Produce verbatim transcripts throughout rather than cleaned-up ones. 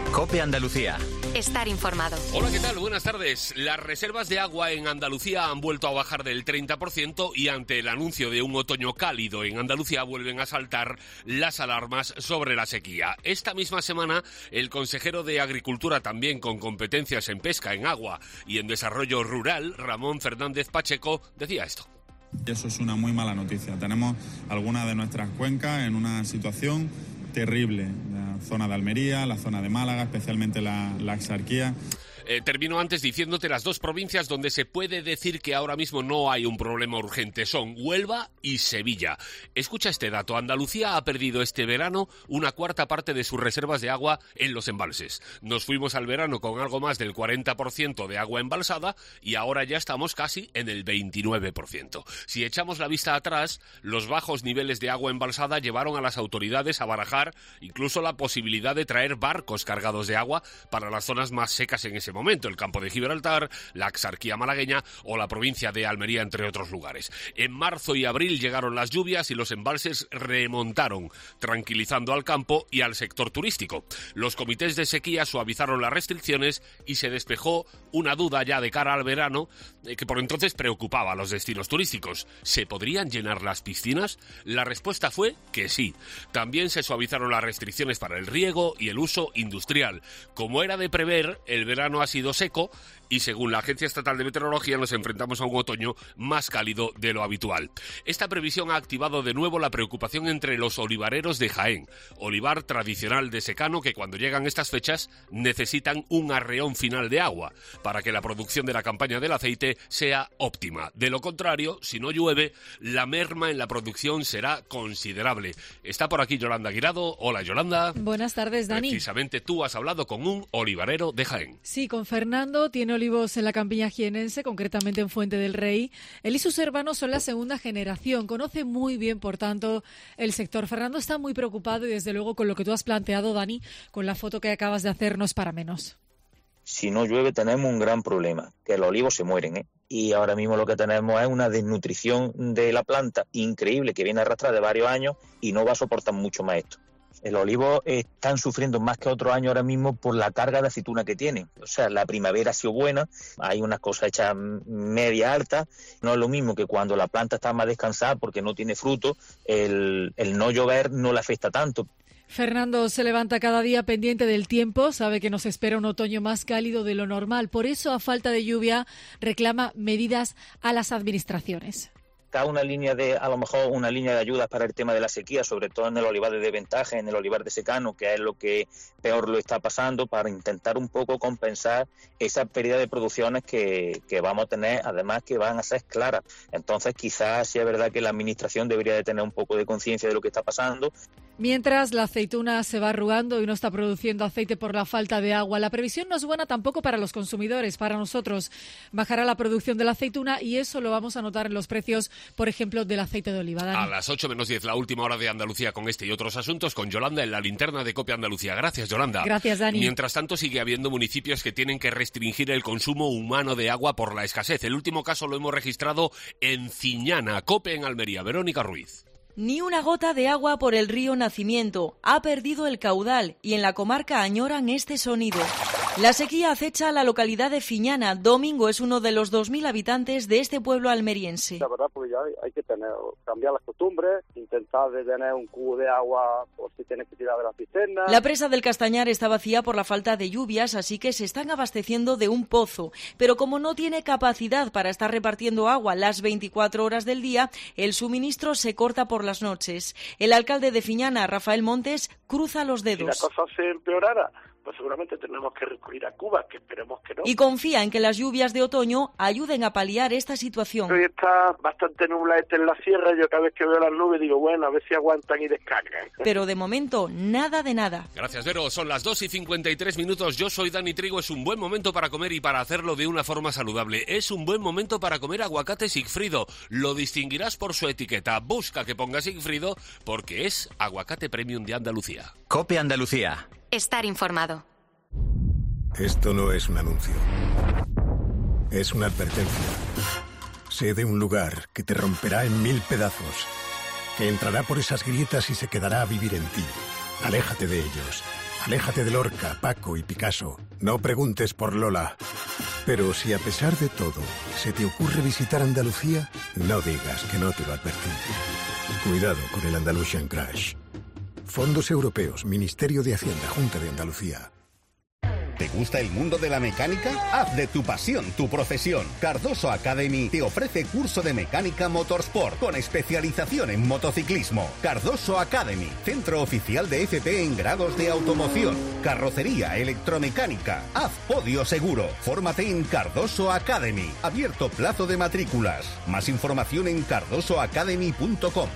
COPE Andalucía. Estar informado. Hola, ¿qué tal? Buenas tardes. Las reservas de agua en Andalucía han vuelto a bajar del treinta por ciento y ante el anuncio de un otoño cálido en Andalucía vuelven a saltar las alarmas sobre la sequía. Esta misma semana, el consejero de Agricultura, también con competencias en pesca, en agua y en desarrollo rural, Ramón Fernández Pacheco, decía esto. Eso es una muy mala noticia. Tenemos algunas de nuestras cuencas en una situación terrible. La zona de Almería, la zona de Málaga, especialmente la, la Axarquía. Eh, termino antes diciéndote las dos provincias donde se puede decir que ahora mismo no hay un problema urgente. Son Huelva y Sevilla. Escucha este dato. Andalucía ha perdido este verano una cuarta parte de sus reservas de agua en los embalses. Nos fuimos al verano con algo más del cuarenta por ciento de agua embalsada y ahora ya estamos casi en el veintinueve por ciento. Si echamos la vista atrás, los bajos niveles de agua embalsada llevaron a las autoridades a barajar incluso la posibilidad de traer barcos cargados de agua para las zonas más secas en ese momento. momento, el campo de Gibraltar, la Axarquía malagueña o la provincia de Almería, entre otros lugares. En marzo y abril llegaron las lluvias y los embalses remontaron, tranquilizando al campo y al sector turístico. Los comités de sequía suavizaron las restricciones y se despejó una duda ya de cara al verano eh, que por entonces preocupaba a los destinos turísticos. ¿Se podrían llenar las piscinas? La respuesta fue que sí. También se suavizaron las restricciones para el riego y el uso industrial. Como era de prever, el verano ha sido seco y según la Agencia Estatal de Meteorología nos enfrentamos a un otoño más cálido de lo habitual. Esta previsión ha activado de nuevo la preocupación entre los olivareros de Jaén, olivar tradicional de secano que cuando llegan estas fechas necesitan un arreón final de agua para que la producción de la campaña del aceite sea óptima. De lo contrario, si no llueve, la merma en la producción será considerable. Está por aquí Yolanda Guirado. Hola, Yolanda. Buenas tardes, Dani. Precisamente tú has hablado con un olivarero de Jaén. Sí, con Fernando. Tiene olivos en la campiña jienense, concretamente en Fuente del Rey. Él y sus hermanos son la segunda generación. Conoce muy bien, por tanto, el sector. Fernando está muy preocupado y, desde luego, con lo que tú has planteado, Dani, con la foto que acabas de hacer, no es para menos. Si no llueve tenemos un gran problema, que los olivos se mueren, ¿eh? Y ahora mismo lo que tenemos es una desnutrición de la planta increíble que viene arrastrada de varios años y no va a soportar mucho más esto. Los olivos están sufriendo más que otros años ahora mismo por la carga de aceituna que tienen. O sea, la primavera ha sido buena, hay unas cosechas media altas. No es lo mismo que cuando la planta está más descansada porque no tiene fruto, el, el no llover no le afecta tanto. Fernando se levanta cada día pendiente del tiempo, sabe que nos espera un otoño más cálido de lo normal. Por eso, a falta de lluvia, reclama medidas a las administraciones. Está una línea de, a lo mejor una línea de ayudas para el tema de la sequía, sobre todo en el olivar de desventaja, en el olivar de secano, que es lo que peor lo está pasando, para intentar un poco compensar esa pérdida de producciones que, que vamos a tener, además que van a ser claras. Entonces, quizás sí es verdad que la administración debería de tener un poco de conciencia de lo que está pasando. Mientras la aceituna se va arrugando y no está produciendo aceite por la falta de agua, la previsión no es buena tampoco para los consumidores, para nosotros. Bajará la producción de la aceituna y eso lo vamos a notar en los precios, por ejemplo, del aceite de oliva. Dani. A las ocho menos diez, la última hora de Andalucía con este y otros asuntos, con Yolanda en la linterna de COPE Andalucía. Gracias, Yolanda. Gracias, Dani. Mientras tanto, sigue habiendo municipios que tienen que restringir el consumo humano de agua por la escasez. El último caso lo hemos registrado en Ciñana, COPE en Almería. Verónica Ruiz. Ni una gota de agua por el río Nacimiento. Ha perdido el caudal y en la comarca añoran este sonido. La sequía acecha a la localidad de Fiñana. Domingo es uno de los dos mil habitantes de este pueblo almeriense. La verdad, pues ya hay, hay que tener, cambiar las costumbres, intentar de tener un cubo de agua por si tienes que tirar de la cisterna. La presa del Castañar está vacía por la falta de lluvias, así que se están abasteciendo de un pozo. Pero como no tiene capacidad para estar repartiendo agua las veinticuatro horas del día, el suministro se corta por las noches. El alcalde de Fiñana, Rafael Montes, cruza los dedos. Si la cosa se empeorara, pues seguramente tenemos que recurrir a Cuba, que esperemos que no. Y confía en que las lluvias de otoño ayuden a paliar esta situación. Hoy está bastante nublado en la sierra, yo cada vez que veo las nubes digo, bueno, a ver si aguantan y descargan. Pero de momento, nada de nada. Gracias, Vero. Son las dos y cincuenta y tres minutos. Yo soy Dani Trigo. Es un buen momento para comer y para hacerlo de una forma saludable. Es un buen momento para comer aguacate Sigfrido. Lo distinguirás por su etiqueta. Busca que ponga Sigfrido porque es aguacate premium de Andalucía. COPE Andalucía. Estar informado. Esto no es un anuncio. Es una advertencia. Sé de un lugar que te romperá en mil pedazos, que entrará por esas grietas y se quedará a vivir en ti. Aléjate de ellos. Aléjate de Lorca, Paco y Picasso. No preguntes por Lola. Pero si a pesar de todo se te ocurre visitar Andalucía, no digas que no te lo advertí. Cuidado con el Andalusian Crash. Fondos Europeos, Ministerio de Hacienda, Junta de Andalucía. ¿Te gusta el mundo de la mecánica? Haz de tu pasión tu profesión. Cardoso Academy te ofrece curso de mecánica motorsport con especialización en motociclismo. Cardoso Academy, centro oficial de F P en grados de automoción, carrocería, electromecánica. Haz podio seguro. Fórmate en Cardoso Academy. Abierto plazo de matrículas. Más información en cardoso academy punto com.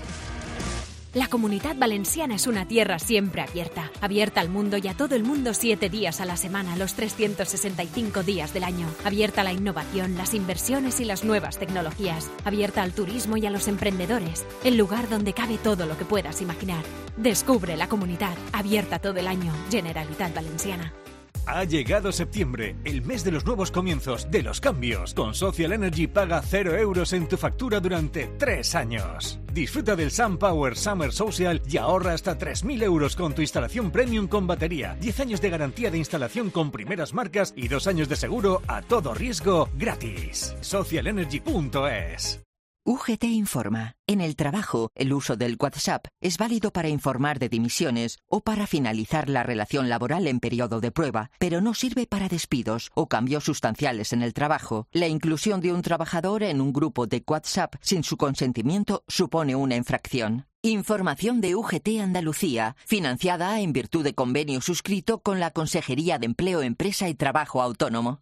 La Comunitat Valenciana es una tierra siempre abierta, abierta al mundo y a todo el mundo siete días a la semana, los trescientos sesenta y cinco días del año, abierta a la innovación, las inversiones y las nuevas tecnologías, abierta al turismo y a los emprendedores, el lugar donde cabe todo lo que puedas imaginar. Descubre la Comunitat, abierta todo el año, Generalitat Valenciana. Ha llegado septiembre, el mes de los nuevos comienzos, de los cambios. Con Social Energy paga cero euros en tu factura durante tres años. Disfruta del SunPower Summer Social y ahorra hasta tres mil euros con tu instalación premium con batería, diez años de garantía de instalación con primeras marcas y dos años de seguro a todo riesgo gratis. social energy punto es. U G T informa. En el trabajo, el uso del WhatsApp es válido para informar de dimisiones o para finalizar la relación laboral en periodo de prueba, pero no sirve para despidos o cambios sustanciales en el trabajo. La inclusión de un trabajador en un grupo de WhatsApp sin su consentimiento supone una infracción. Información de U G T Andalucía, financiada en virtud de convenio suscrito con la Consejería de Empleo, Empresa y Trabajo Autónomo.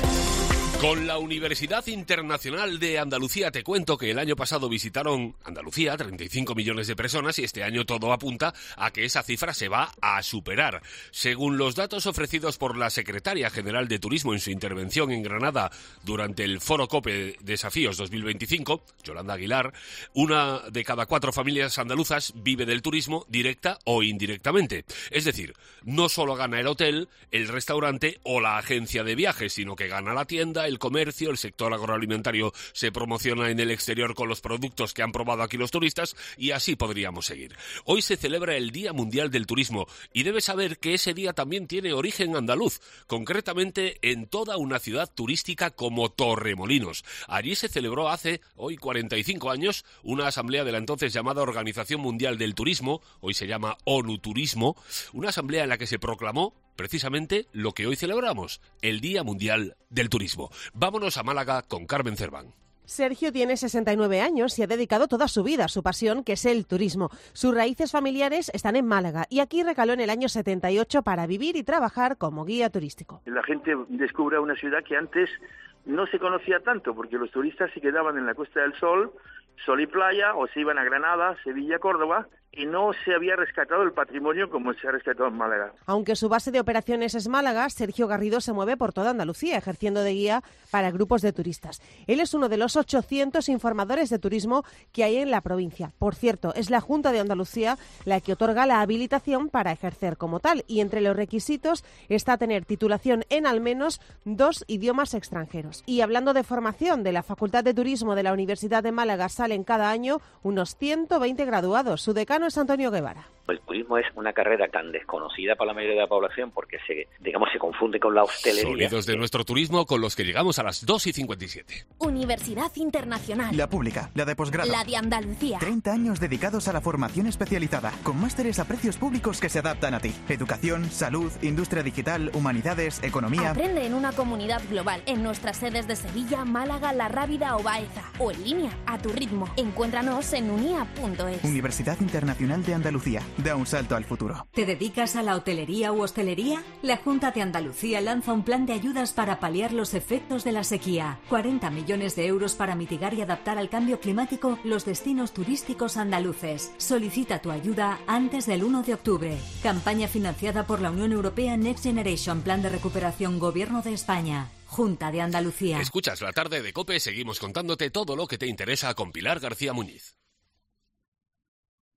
Con la Universidad Internacional de Andalucía te cuento que el año pasado visitaron Andalucía treinta y cinco millones de personas y este año todo apunta a que esa cifra se va a superar. Según los datos ofrecidos por la Secretaria General de Turismo en su intervención en Granada durante el Foro COPE Desafíos dos mil veinticinco, Yolanda Aguilar, una de cada cuatro familias andaluzas vive del turismo directa o indirectamente. Es decir, no solo gana el hotel, el restaurante o la agencia de viajes, sino que gana la tienda, el comercio, el sector agroalimentario se promociona en el exterior con los productos que han probado aquí los turistas y así podríamos seguir. Hoy se celebra el Día Mundial del Turismo y debes saber que ese día también tiene origen andaluz, concretamente en toda una ciudad turística como Torremolinos. Allí se celebró hace hoy cuarenta y cinco años una asamblea de la entonces llamada Organización Mundial del Turismo, hoy se llama ONU Turismo, una asamblea en la que se proclamó precisamente lo que hoy celebramos, el Día Mundial del Turismo. Vámonos a Málaga con Carmen Cerván. Sergio tiene sesenta y nueve años y ha dedicado toda su vida a su pasión, que es el turismo. Sus raíces familiares están en Málaga y aquí recaló en el año setenta y ocho para vivir y trabajar como guía turístico. La gente descubre una ciudad que antes no se conocía tanto, porque los turistas se quedaban en la Costa del Sol, sol y playa, o se iban a Granada, Sevilla, Córdoba, y no se había rescatado el patrimonio como se ha rescatado en Málaga. Aunque su base de operaciones es Málaga, Sergio Garrido se mueve por toda Andalucía, ejerciendo de guía para grupos de turistas. Él es uno de los ochocientos informadores de turismo que hay en la provincia. Por cierto, es la Junta de Andalucía la que otorga la habilitación para ejercer como tal, y entre los requisitos está tener titulación en al menos dos idiomas extranjeros. Y hablando de formación, de la Facultad de Turismo de la Universidad de Málaga salen cada año unos ciento veinte graduados. Su decano es Antonio Guevara. El turismo es una carrera tan desconocida para la mayoría de la población porque se, digamos, se confunde con la hostelería. Sonidos de nuestro turismo con los que llegamos a las dos y cincuenta y siete. Universidad Internacional. La pública, la de posgrado. La de Andalucía. treinta años dedicados a la formación especializada, con másteres a precios públicos que se adaptan a ti. Educación, salud, industria digital, humanidades, economía. Aprende en una comunidad global, en nuestras sedes de Sevilla, Málaga, La Rábida o Baeza. O en línea, a tu ritmo. Encuéntranos en unia punto es. Universidad Internacional de Andalucía. Da un salto al futuro. ¿Te dedicas a la hotelería u hostelería? La Junta de Andalucía lanza un plan de ayudas para paliar los efectos de la sequía. cuarenta millones de euros para mitigar y adaptar al cambio climático los destinos turísticos andaluces. Solicita tu ayuda antes del uno de octubre. Campaña financiada por la Unión Europea Next Generation, Plan de Recuperación Gobierno de España. Junta de Andalucía. Escuchas la tarde de COPE, seguimos contándote todo lo que te interesa con Pilar García Muñiz.